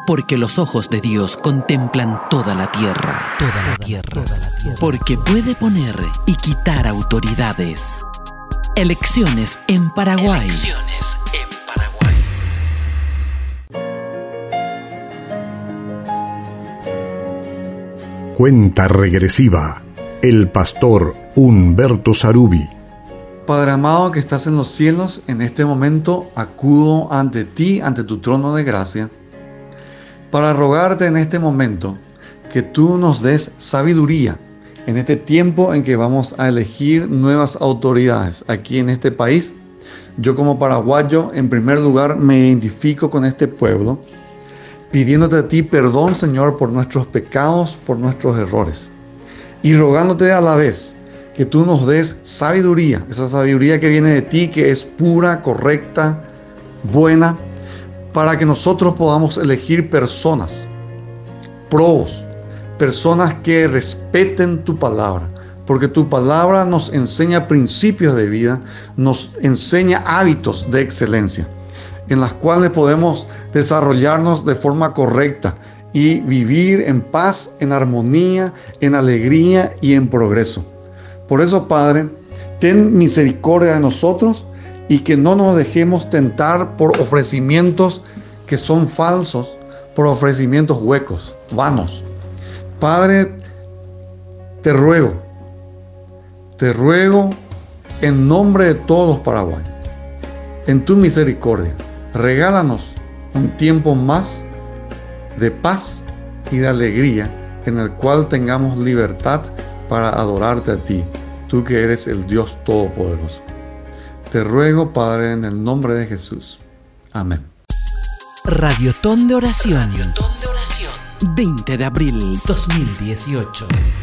Porque los ojos de Dios contemplan toda la tierra, porque puede poner y quitar autoridades. Elecciones en Paraguay. Cuenta regresiva. El pastor Humberto Sarubi. Padre amado que estás en los cielos, en este momento acudo ante ti, ante tu trono de gracia, para rogarte en este momento que tú nos des sabiduría en este tiempo en que vamos a elegir nuevas autoridades aquí en este país. Yo como paraguayo, en primer lugar, me identifico con este pueblo, pidiéndote a ti perdón, Señor, por nuestros pecados, por nuestros errores, y rogándote a la vez que tú nos des sabiduría, esa sabiduría que viene de ti, que es pura, correcta, buena, para que nosotros podamos elegir personas, probos, personas que respeten tu palabra, porque tu palabra nos enseña principios de vida, nos enseña hábitos de excelencia, en las cuales podemos desarrollarnos de forma correcta y vivir en paz, en armonía, en alegría y en progreso. Por eso, Padre, ten misericordia de nosotros y que no nos dejemos tentar por ofrecimientos que son falsos, por ofrecimientos huecos, vanos. Padre, te ruego en nombre de todos los paraguayos, en tu misericordia, regálanos un tiempo más de paz y de alegría en el cual tengamos libertad para adorarte a ti, tú que eres el Dios Todopoderoso. Te ruego, Padre, en el nombre de Jesús. Amén. Radiotón de Oración. 20 de abril 2018.